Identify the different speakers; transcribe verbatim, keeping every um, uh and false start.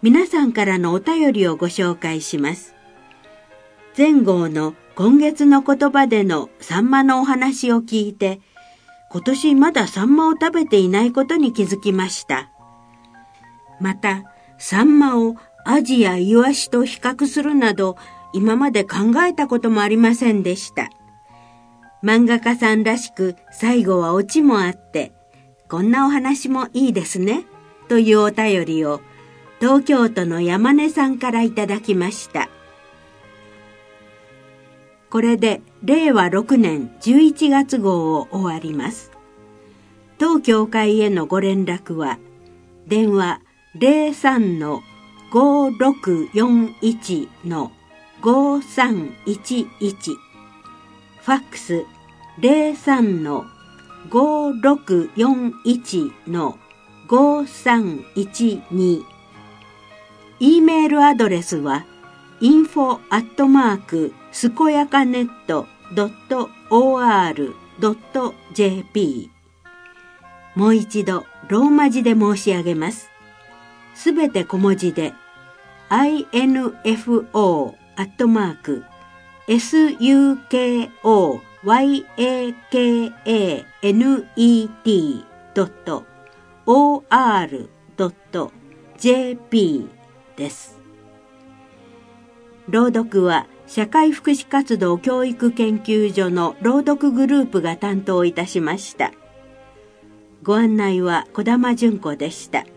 Speaker 1: 皆さんからのお便りをご紹介します。前号の今月の言葉でのサンマのお話を聞いて、今年まだサンマを食べていないことに気づきました。また、サンマをアジやイワシと比較するなど、今まで考えたこともありませんでした。漫画家さんらしく最後はオチもあって、こんなお話もいいですね、というお便りを東京都の山根さんからいただきました。これでれいわろくねんじゅういちがつ号を終わります。当協会へのご連絡は、電話 ゼロさんのごろくよんいちのごさんいちいち、ファックス ゼロさんのごろくよんいちのごさんいちに、E メールアドレスは インフォ アットマーク すこやかネット ドット オーアール ドット ジェーピー。 もう一度ローマ字で申し上げます。すべて小文字で インフォ アットマーク スコヤカネット ドット オーアール ドット ジェーピー です。朗読は社会福祉活動教育研究所の朗読グループが担当いたしました。ご案内は小玉純子でした。